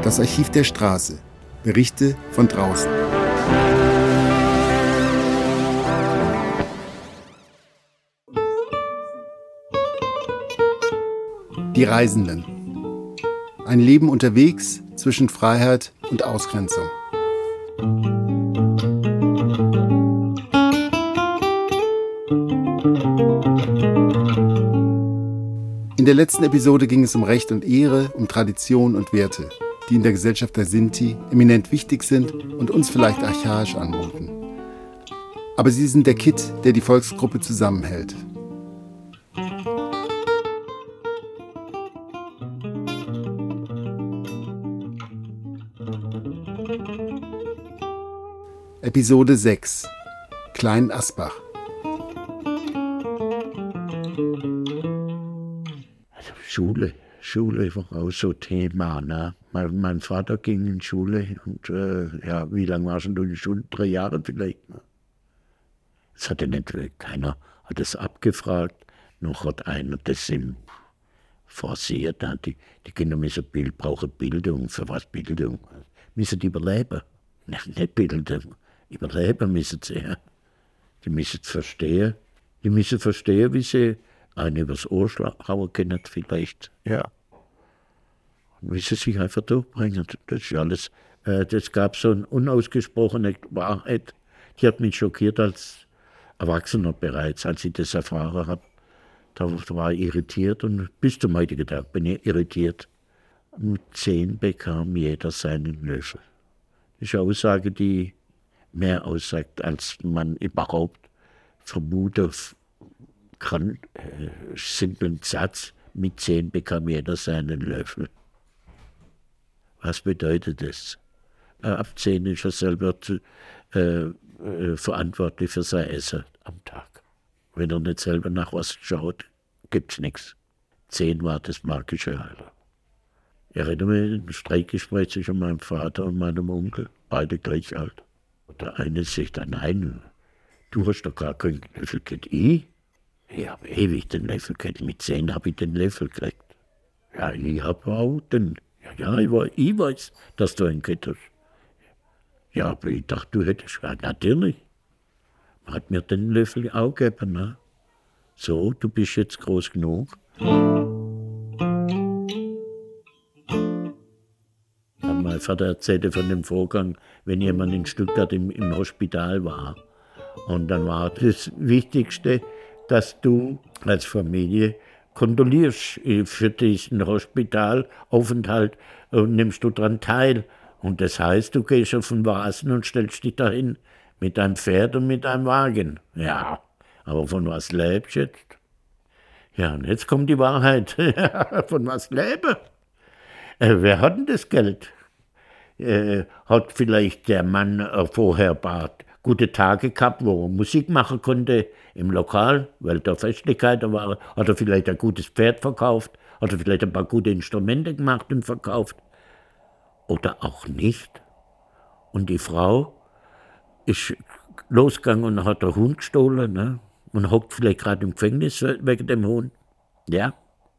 Das Archiv der Straße. Berichte von draußen. Die Reisenden. Ein Leben unterwegs zwischen Freiheit und Ausgrenzung. In der letzten Episode ging es um Recht und Ehre, um Tradition und Werte, die in der Gesellschaft der Sinti eminent wichtig sind und uns vielleicht archaisch anmuten. Aber sie sind der Kitt, der die Volksgruppe zusammenhält. Episode 6 Klein Asbach. Schule war auch so Thema. Ne? Mein Vater ging in Schule und wie lange war schon du in der Schule? 3 Jahre vielleicht. Ne? Das hatte nicht, keiner hat es abgefragt, noch hat einer das forciert. Die Kinder müssen brauchen Bildung. Für was Bildung? Müssen die überleben. Nicht Bildung. Überleben müssen sie. Ja. Die müssen verstehen. Die müssen verstehen, wie sie einen übers Ohr hauen können vielleicht. Ja. Und wie sie sich einfach durchbringen. Das ist alles. Das gab so eine unausgesprochene Wahrheit. Die hat mich schockiert als Erwachsener bereits, als ich das erfahren habe. Da war ich irritiert und bis zum heutigen Tag bin ich irritiert. Mit 10 bekam jeder seinen Löffel. Das ist eine Aussage, die mehr aussagt, als man überhaupt vermutet kann. Simplen Satz, mit 10 bekam jeder seinen Löffel. Was bedeutet das? Ab 10 ist er selber verantwortlich für sein Essen am Tag. Wenn er nicht selber nach was schaut, gibt's nichts. 10 war das magische Alter. Ich erinnere mich an ein Streitgespräch zwischen meinem Vater und meinem Onkel, beide gleich alt. Und der eine sagt, nein, du hast doch gar keinen Löffel gekriegt. Ich? Ich habe ewig den Löffel gekriegt. Mit 10 habe ich den Löffel gekriegt. Ja, ich habe auch den. Ja, ich weiß, dass du einen gekriegt hast. Ja, aber ich dachte, du hättest. Ja, natürlich. Man hat mir den Löffel auch gegeben. Ne? So, du bist jetzt groß genug. Mein Vater erzählte von dem Vorgang, wenn jemand in Stuttgart im Hospital war. Und dann war das Wichtigste, dass du als Familie kondolierst für diesen Hospitalaufenthalt und nimmst du daran teil. Und das heißt, du gehst auf den Vasen und stellst dich dahin mit deinem Pferd und mit deinem Wagen. Ja, aber von was lebst du jetzt? Ja, und jetzt kommt die Wahrheit. Von was lebe? Wer hat denn das Geld? Hat vielleicht der Mann vorher gute Tage gehabt, wo er Musik machen konnte im Lokal, weil da Festlichkeiten waren. Hat er vielleicht ein gutes Pferd verkauft? Hat er vielleicht ein paar gute Instrumente gemacht und verkauft? Oder auch nicht? Und die Frau ist losgegangen und hat den Hund gestohlen, ne? Und hockt vielleicht gerade im Gefängnis wegen dem Hund. Ja.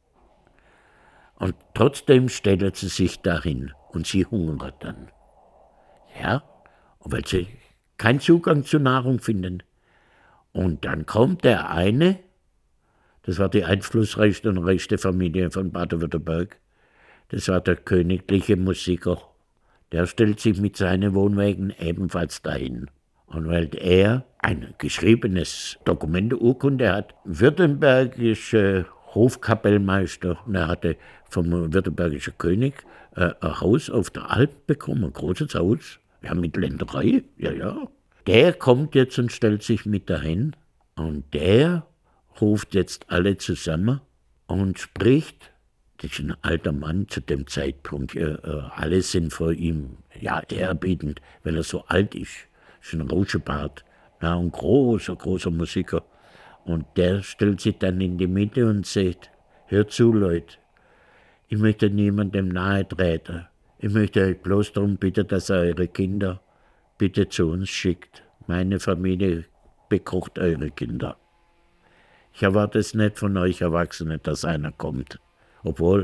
Und trotzdem stellt sie sich dahin und sie hungert dann. Ja, weil sie keinen Zugang zur Nahrung finden. Und dann kommt der eine, das war die einflussreichste und reichste Familie von Baden-Württemberg, das war der königliche Musiker. Der stellt sich mit seinen Wohnwagen ebenfalls dahin. Und weil er ein geschriebenes Dokument, Urkunde hat, württembergische Hofkapellmeister, und er hatte vom württembergischen König ein Haus auf der Alp bekommen, ein großes Haus, ja, mit Länderei, ja. Der kommt jetzt und stellt sich mit dahin und der ruft jetzt alle zusammen und spricht. Das ist ein alter Mann zu dem Zeitpunkt, alle sind vor ihm ehrerbietend, weil er so alt ist. Das ist ein Rauschebart, ja, ein großer Musiker. Und der stellt sich dann in die Mitte und sagt, hört zu, Leute, ich möchte niemandem nahe treten. Ich möchte euch bloß darum bitten, dass ihr eure Kinder bitte zu uns schickt. Meine Familie bekocht eure Kinder. Ich erwarte es nicht von euch Erwachsenen, dass einer kommt. Obwohl,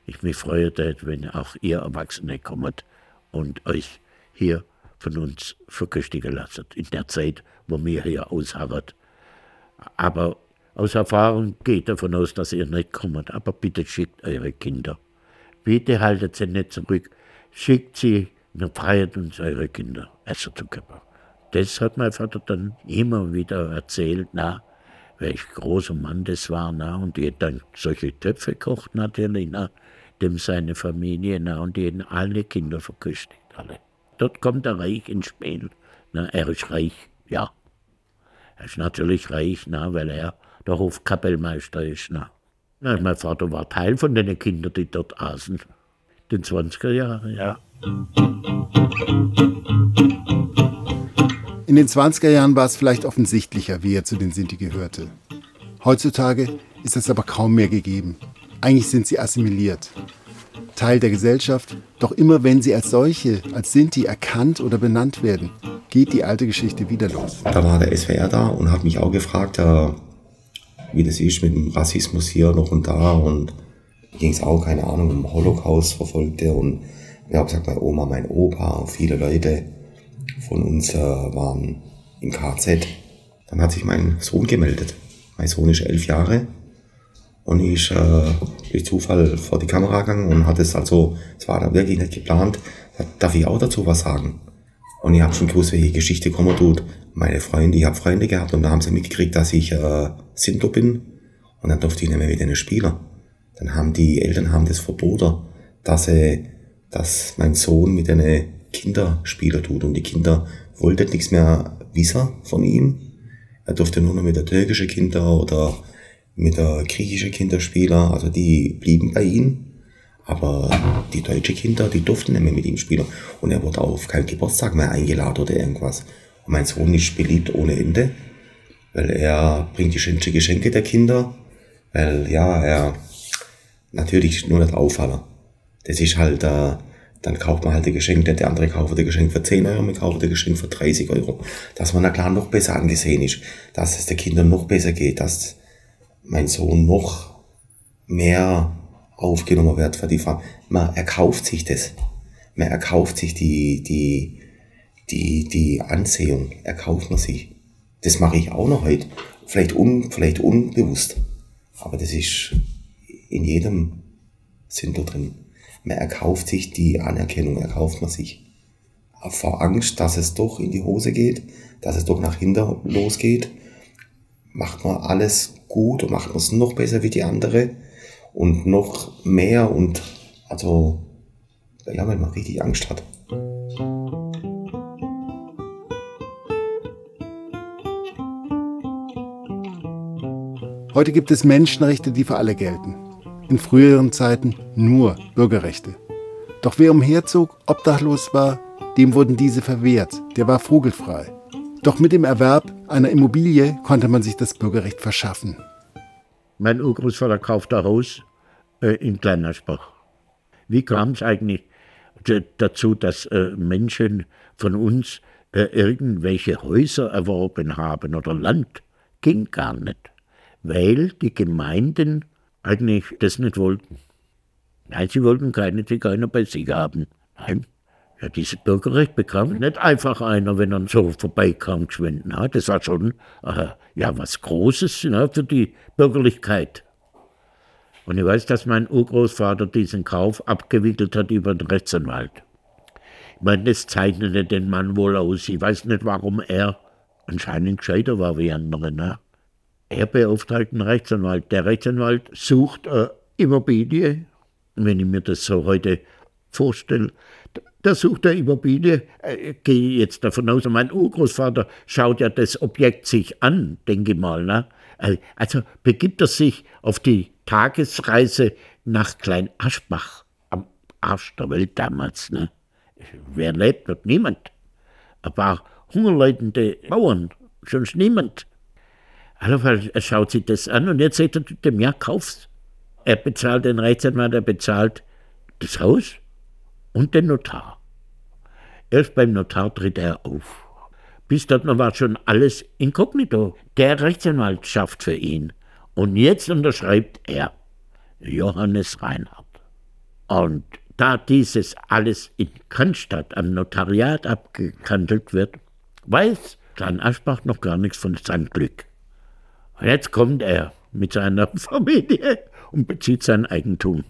ich mich freue, wenn auch ihr Erwachsene kommt und euch hier von uns verköstigen lasst, in der Zeit, wo wir hier ausharren. Aber aus Erfahrung geht davon aus, dass ihr nicht kommt. Aber bitte schickt eure Kinder. Bitte haltet sie nicht zurück. Schickt sie, dann feiert uns eure Kinder Essen zu geben. Das hat mein Vater dann immer wieder erzählt, welch großer Mann das war, und die hat dann solche Töpfe gekocht natürlich, dem seine Familie, und die haben alle Kinder verköstigt, alle. Dort kommt er reich ins Spiel. Er ist reich, ja. Er ist natürlich reich, weil er der Hofkapellmeister ist. Mein Vater war Teil von den Kindern, die dort aßen. In den 20er Jahren, ja. In den 20er Jahren war es vielleicht offensichtlicher, wie er zu den Sinti gehörte. Heutzutage ist das aber kaum mehr gegeben. Eigentlich sind sie assimiliert. Teil der Gesellschaft, doch immer wenn sie als solche, als Sinti erkannt oder benannt werden, geht die alte Geschichte wieder los. Da war der SWR da und hat mich auch gefragt, wie das ist mit dem Rassismus hier noch und da, und ging es auch, keine Ahnung, um Holocaust verfolgte, und wir haben gesagt, meine Oma, mein Opa, viele Leute von uns waren im KZ. Dann hat sich mein Sohn gemeldet. Mein Sohn ist 11 Jahre. Und ich durch Zufall vor die Kamera gegangen und hat es war da wirklich nicht geplant, darf ich auch dazu was sagen? Und ich habe schon gewusst, welche Geschichte kommen tut. Ich habe Freunde gehabt, und da haben sie mitgekriegt, dass ich Sinto bin, und dann durfte ich nicht mehr mit denen spielen. Dann haben die Eltern das verboten, dass mein Sohn mit den Kindern spielen tut, und die Kinder wollten nichts mehr wissen von ihm. Er durfte nur noch mit der türkischen Kinder oder mit der griechischen Kinder spielen, also die blieben bei ihm. Aber die deutschen Kinder, die durften nicht mehr mit ihm spielen. Und er wurde auf keinen Geburtstag mehr eingeladen oder irgendwas. Und mein Sohn ist beliebt ohne Ende, weil er bringt die schönsten Geschenke der Kinder, weil er natürlich nur nicht auffallen. Das ist halt, dann kauft man halt ein Geschenk, der andere kauft ein Geschenk für 10 Euro, man kauft ein Geschenk für 30 Euro. Dass man na klar noch besser angesehen ist, dass es den Kindern noch besser geht, dass mein Sohn noch mehr aufgenommen wird für die Familie. Man erkauft sich das. Man erkauft sich die Ansehung. Erkauft man sich. Das mache ich auch noch heute. Vielleicht unbewusst. Aber das ist in jedem Sinto drin. Man erkauft sich die Anerkennung, erkauft man sich. Vor Angst, dass es doch in die Hose geht, dass es doch nach hinten losgeht, macht man alles gut und macht man es noch besser wie die andere und noch mehr, und wenn man richtig Angst hat. Heute gibt es Menschenrechte, die für alle gelten. In früheren Zeiten nur Bürgerrechte. Doch wer umherzog, obdachlos war, dem wurden diese verwehrt. Der war vogelfrei. Doch mit dem Erwerb einer Immobilie konnte man sich das Bürgerrecht verschaffen. Mein Urgroßvater kaufte ein Haus in Kleinaschbach. Wie kam es eigentlich dazu, dass Menschen von uns irgendwelche Häuser erworben haben oder Land? Ging gar nicht, weil die Gemeinden eigentlich das nicht wollten. Nein, sie wollten keine Zigeuner bei sich haben. Nein. Ja, dieses Bürgerrecht bekam nicht einfach einer, wenn er so vorbeikam, geschwind. Das war schon was Großes für die Bürgerlichkeit. Und ich weiß, dass mein Urgroßvater diesen Kauf abgewickelt hat über den Rechtsanwalt. Ich meine, das zeichnete den Mann wohl aus. Ich weiß nicht, warum er anscheinend gescheiter war wie andere. Er beauftragt einen Rechtsanwalt. Der Rechtsanwalt sucht eine Immobilie. Wenn ich mir das so heute vorstelle, da sucht er Immobilie, gehe jetzt davon aus, mein Urgroßvater schaut ja das Objekt sich an, denke ich mal. Also begibt er sich auf die Tagesreise nach Kleinaschbach, am Arsch der Welt damals. Wer lebt dort? Niemand. Ein paar hungerleidende Bauern, sonst niemand. Jedenfalls, er schaut sich das an und jetzt sagt er dem, ja, kauf's. Er bezahlt den Rechtsanwalt, er bezahlt das Haus und den Notar. Erst beim Notar tritt er auf. Bis dahin war schon alles inkognito. Der Rechtsanwalt schafft für ihn. Und jetzt unterschreibt er Johannes Reinhardt. Und da dieses alles in Cannstatt am Notariat abgehandelt wird, weiß Klein Aschbach noch gar nichts von seinem Glück. Und jetzt kommt er mit seiner Familie und bezieht sein Eigentum.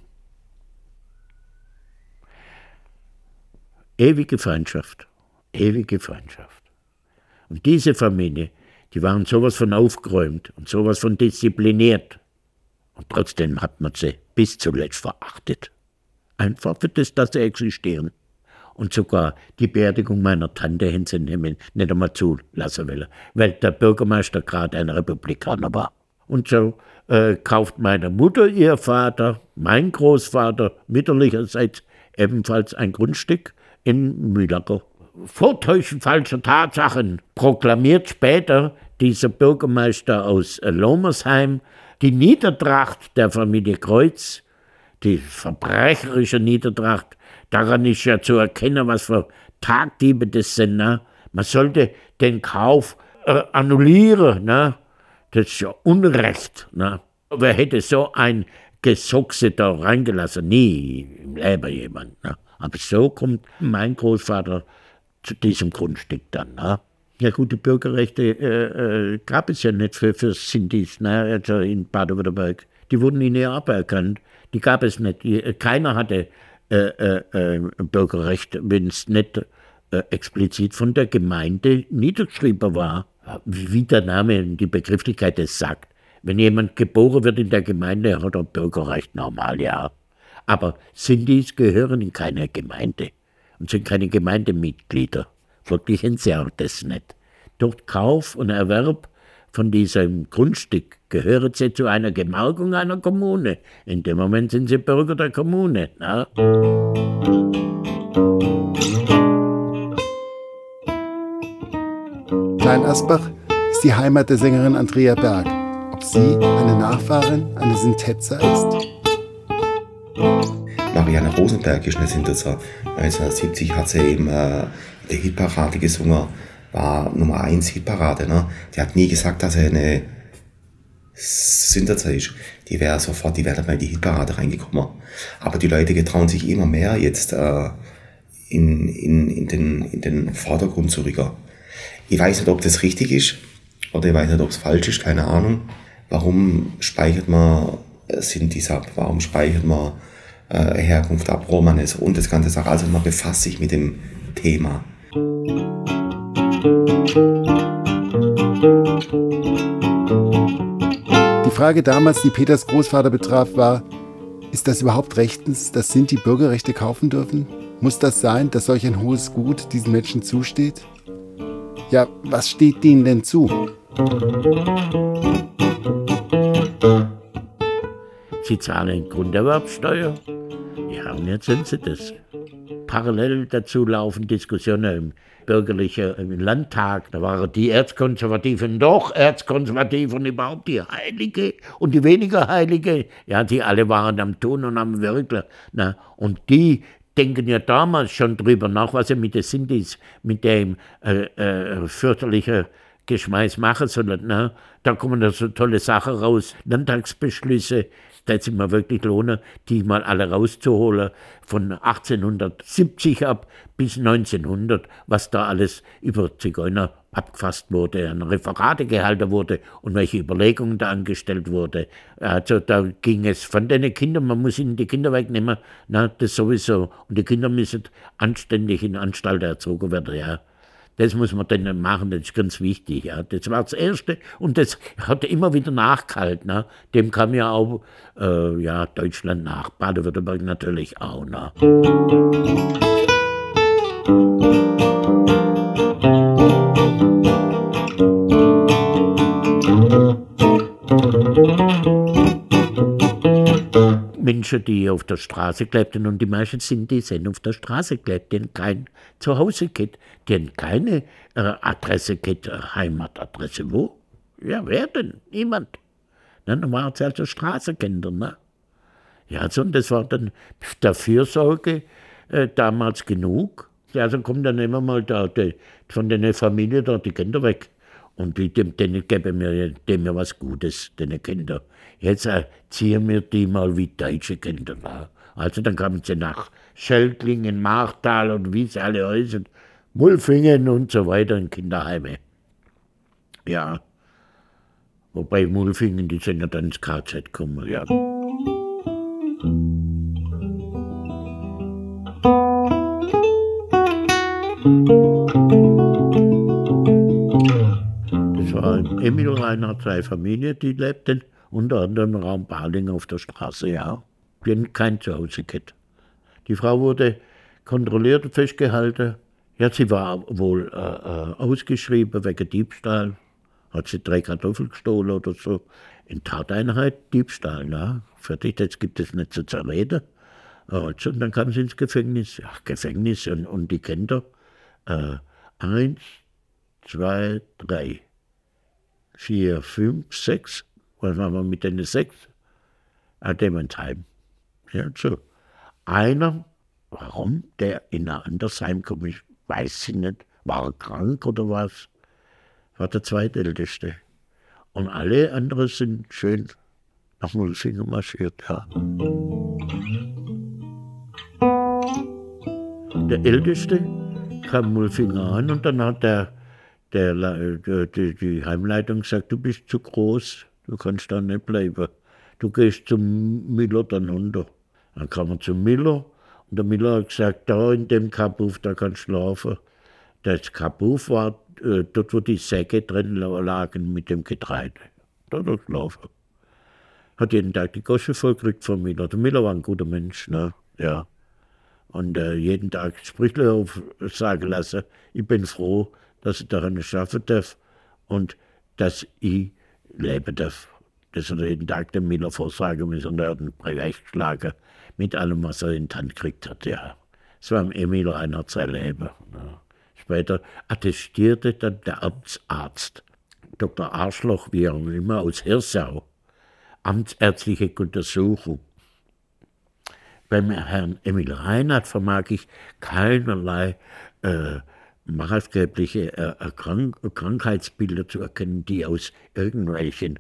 Ewige Feindschaft, ewige Feindschaft. Und diese Familie, die waren sowas von aufgeräumt und sowas von diszipliniert. Und trotzdem hat man sie bis zuletzt verachtet. Einfach für das, dass sie existieren. Und sogar die Beerdigung meiner Tante hätten sie nicht einmal zulassen wollen, weil der Bürgermeister gerade ein Republikaner war. Und so kauft meine Mutter, ihr Vater, mein Großvater mütterlicherseits ebenfalls ein Grundstück in Mühlacker. Vortäuschen falscher Tatsachen proklamiert später dieser Bürgermeister aus Lomersheim die Niedertracht der Familie Kreuz, die verbrecherische Niedertracht. Daran ist ja zu erkennen, was für Tagdiebe das sind. Ne? Man sollte den Kauf annullieren. Ne? Das ist ja Unrecht. Ne? Wer hätte so ein Gesochse da reingelassen? Nie im Leben jemand. Ne? Aber so kommt mein Großvater zu diesem Grundstück dann. Ne? Ja gut, die Bürgerrechte gab es ja nicht für Sindis, ne? Also in Baden-Württemberg. Die wurden ihnen ja aberkannt. Die gab es nicht. Keiner hatte Bürgerrecht, wenn es nicht explizit von der Gemeinde niedergeschrieben war. Wie der Name und die Begrifflichkeit es sagt. Wenn jemand geboren wird in der Gemeinde, hat er Bürgerrecht normal, ja. Aber Sindis gehören in keine Gemeinde und sind keine Gemeindemitglieder. Folglich haben sie auch das nicht. Durch Kauf und Erwerb von diesem Grundstück gehören sie zu einer Gemarkung einer Kommune. In dem Moment sind sie Bürger der Kommune. Na? Klein Asbach ist die Heimat der Sängerin Andrea Berg. Ob sie eine Nachfahrin eines Sintetzer ist? Marianne Rosenberg ist eine Sintetzer. 1970 hat sie eben in der Hitparade gesungen, war Nummer 1 Hitparade. Ne? Die hat nie gesagt, dass sie eine Sintetzer ist. Die wäre mal in die Hitparade reingekommen. Aber die Leute getrauen sich immer mehr jetzt in den Vordergrund zu rücken. Ich weiß nicht, ob das richtig ist oder ich weiß nicht, ob es falsch ist, keine Ahnung. Warum speichert man Sintis ab? Warum speichert man Herkunft ab, Romanes und das ganze Sache? Also man befasst sich mit dem Thema. Die Frage damals, die Peters Großvater betraf, war: Ist das überhaupt rechtens, dass Sinti Bürgerrechte kaufen dürfen? Muss das sein, dass solch ein hohes Gut diesen Menschen zusteht? Ja, was steht denen denn zu? Sie zahlen Grunderwerbsteuer. Ja, und jetzt sind sie das. Parallel dazu laufen Diskussionen im bürgerlichen Landtag. Da waren die Erzkonservativen doch erzkonservativ und überhaupt die Heilige und die weniger Heilige. Ja, die alle waren am Tun und am Wirken. Na, und die denken ja damals schon drüber nach, was sie mit den Sintis, mit dem fürchterlichen Geschmeiß machen sollen. Ne? Da kommen da so tolle Sachen raus, Landtagsbeschlüsse. Da hätte es mir wirklich lohnen, die mal alle rauszuholen, von 1870 ab bis 1900, was da alles über Zigeuner abgefasst wurde, an Referate gehalten wurde und welche Überlegungen da angestellt wurde. Also da ging es von den Kindern, man muss ihnen die Kinder wegnehmen, na, das sowieso. Und die Kinder müssen anständig in Anstalten erzogen werden, ja. Das muss man dann machen, das ist ganz wichtig. Ja. Das war das Erste und das hat immer wieder nachgehalten. Ne. Dem kam ja auch Deutschland nach, Baden-Württemberg natürlich auch. Ne. Menschen, die auf der Straße klebten, und die meisten sind auf der Straße gelebt, die haben kein Zuhause gehabt, die haben keine Adresse gehabt, Heimatadresse. Wo? Ja, wer denn? Niemand. Dann waren sie also Straßenkinder. Ne? Ja, so, und das war dann der Fürsorge damals genug. Ja, also kommt dann immer mal von der Familie da die Kinder weg. Und denen geben wir dem was Gutes, den Kindern. Jetzt erziehen wir die mal wie deutsche Kinder war. Also dann kamen sie nach Schöldlingen, Martal und wie sie alle heißen, Mulfingen und so weiter in Kinderheime. Ja. Wobei Mulfingen, die sind ja dann ins KZ gekommen, ja. Das war in Emil Reinhardt, 2 Familien, die lebten, unter anderem im Raum Baling auf der Straße, ja. Die haben kein Zuhause gehabt. Die Frau wurde kontrolliert und festgehalten. Ja, sie war wohl ausgeschrieben wegen Diebstahl. Hat sie 3 Kartoffeln gestohlen oder so. In Tateinheit Diebstahl, ja. Fertig, jetzt gibt es nicht zu zerreden. Also, und dann kam sie ins Gefängnis. Ja, Gefängnis und die Kinder. 1, 2, 3, 4, 5, 6. Was machen wir mit den 6? Dementheim. Ja, so. Einer, warum der in ein anderes Heim kam, ich weiß nicht, war er krank oder was? War der Zweitälteste. Und alle anderen sind schön nach Mulfingen marschiert, ja. Der Älteste kam Mulfingen an und dann hat die Heimleitung gesagt, du bist zu groß, du kannst da nicht bleiben. Du gehst zum Miller dann runter. Dann kam er zum Miller und der Miller hat gesagt, da in dem Kabuff, da kannst du schlafen. Das Kabuff war dort, wo die Säcke drin lagen mit dem Getreide. Da hat er geschlafen. Hat jeden Tag die Goschen vollgekriegt vom Miller. Der Miller war ein guter Mensch, ne? Ja. Und jeden Tag Sprüche sagen lassen, ich bin froh, dass ich daran arbeiten darf und dass ich leben darf. Das hat er jeden Tag dem Miller vorsagen müssen und er hat ihn geschlagen mit allem, was er in die Hand gekriegt hat. Ja. Das war im Emil Reinhardt sein Leben. Ja. Später attestierte dann der Amtsarzt, Dr. Arschloch, wie er immer aus Hirsau, amtsärztliche Untersuchung. Beim Herrn Emil Reinhardt vermag ich keinerlei maßgebliche Krankheitsbilder zu erkennen, die aus irgendwelchen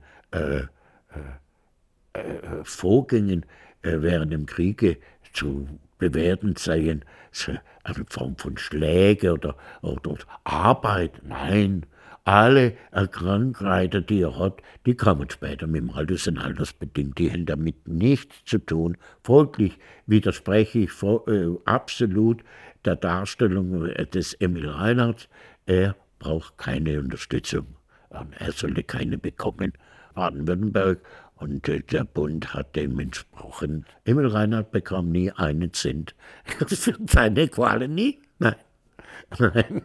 Vorgängen während dem Kriege zu bewerten seien, eine Form von Schläge oder Arbeit. Nein, alle Krankheiten, die er hat, die kamen später mit dem Alter, sind altersbedingt, die haben damit nichts zu tun. Folglich widerspreche ich absolut der Darstellung des Emil Reinhardt. Er braucht keine Unterstützung. Er sollte keine bekommen. Baden-Württemberg und der Bund hat dem entsprochen. Emil Reinhardt bekam nie einen Cent. Für seine Qualen nie? Nein. Nein.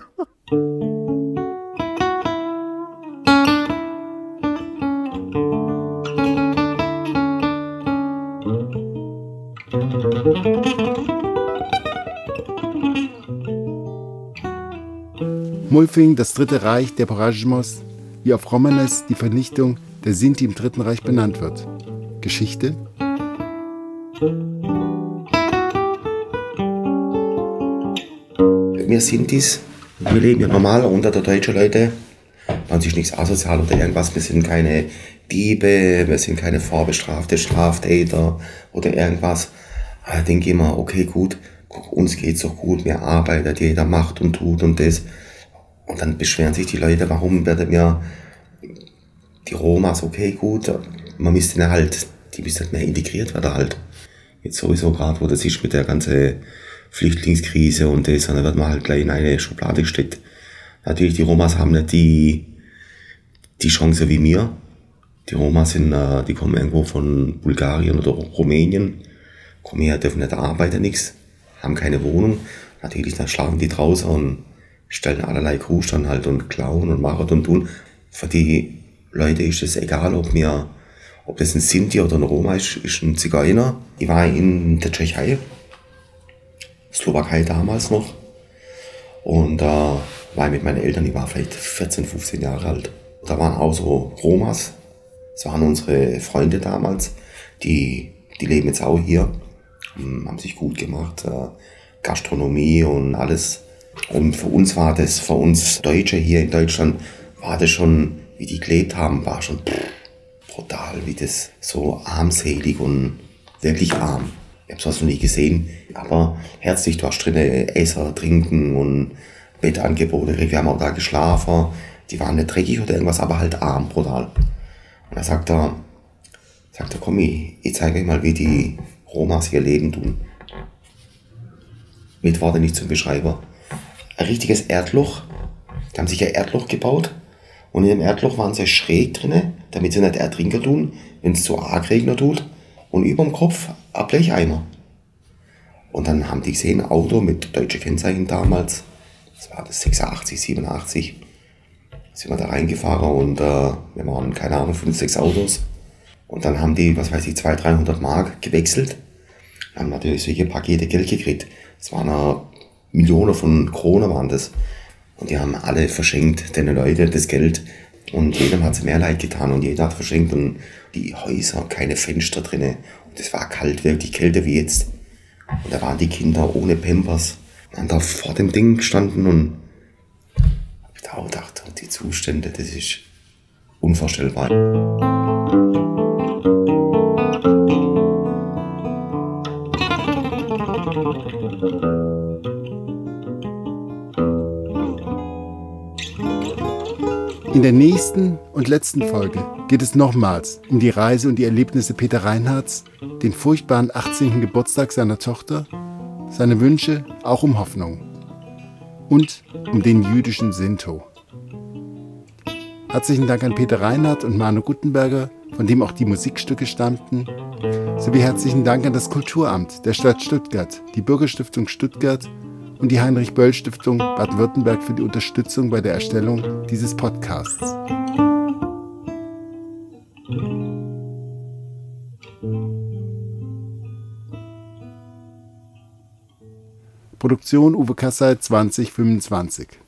Mulfingen, das Dritte Reich, der Porajmos, wie auf Romanes die Vernichtung der Sinti im Dritten Reich benannt wird. Geschichte? Wir Sintis, wir leben ja normal unter der deutschen Leute. Man ist nichts asozial oder irgendwas. Wir sind keine Diebe, wir sind keine vorbestrafte Straftäter oder irgendwas. Da denke ich immer, okay, gut, uns geht's doch gut, wir arbeiten, jeder macht und tut und das. Und dann beschweren sich die Leute, warum werden wir die Romas, okay, gut, man müsste halt, die müssten nicht mehr integriert werden halt. Jetzt sowieso gerade, wo das ist mit der ganzen Flüchtlingskrise und das, und dann wird man halt gleich in eine Schublade gesteckt. Natürlich, die Romas haben nicht die Chance wie wir. Die Romas die kommen irgendwo von Bulgarien oder Rumänien, kommen her, dürfen nicht arbeiten, nichts, haben keine Wohnung. Natürlich, dann schlafen die draußen und stellen allerlei Kuhstand halt und klauen und machen und tun. Für die Leute ist es egal, ob das ein Sinti oder ein Roma ist ein Zigeuner. Ich war in der Tschechei, Slowakei damals noch, und war mit meinen Eltern, ich war vielleicht 14, 15 Jahre alt. Da waren auch so Romas, das waren unsere Freunde damals, die leben jetzt auch hier, haben sich gut gemacht, Gastronomie und alles. Und für uns Deutsche hier in Deutschland, war das schon, wie die gelebt haben, war schon brutal, wie das so armselig und wirklich arm. Ich habe sowas noch nie gesehen, aber herzlich, du hast drinnen Essen, Trinken und Bettangebote. Wir haben auch da geschlafen, die waren nicht dreckig oder irgendwas, aber halt arm, brutal. Und da sagt er, komm, ich zeige euch mal, wie die Romas ihr Leben tun. Mit Worten nicht zum Beschreiber. Ein richtiges Erdloch. Die haben sich ein Erdloch gebaut und in dem Erdloch waren sie schräg drinne, damit sie nicht ertrinken tun, wenn es zu arg regnet tut. Und über dem Kopf ein Blecheimer. Und dann haben die gesehen, ein Auto mit deutschen Kennzeichen damals. Das war das 86, 87. Sind wir da reingefahren und wir waren, keine Ahnung, 5, 6 Autos. Und dann haben die, 200, 300 Mark gewechselt. Haben natürlich solche Pakete Geld gekriegt. Das waren Millionen von Kronen waren das. Und die haben alle verschenkt, den Leuten das Geld. Und jedem hat es mehr leid getan und jeder hat verschenkt. Und die Häuser, keine Fenster drinnen. Und es war kalt, wirklich kälter wie jetzt. Und da waren die Kinder ohne Pampers. Haben da vor dem Ding gestanden und hab ich da auch gedacht, die Zustände, das ist unvorstellbar. In der nächsten und letzten Folge geht es nochmals um die Reise und die Erlebnisse Peter Reinhardts, den furchtbaren 18. Geburtstag seiner Tochter, seine Wünsche, auch um Hoffnung und um den jüdischen Sinto. Herzlichen Dank an Peter Reinhardt und Manu Guttenberger, von dem auch die Musikstücke stammten, sowie herzlichen Dank an das Kulturamt der Stadt Stuttgart, die Bürgerstiftung Stuttgart und die Heinrich-Böll-Stiftung Baden-Württemberg für die Unterstützung bei der Erstellung dieses Podcasts. Produktion Uwe Kassel 2025.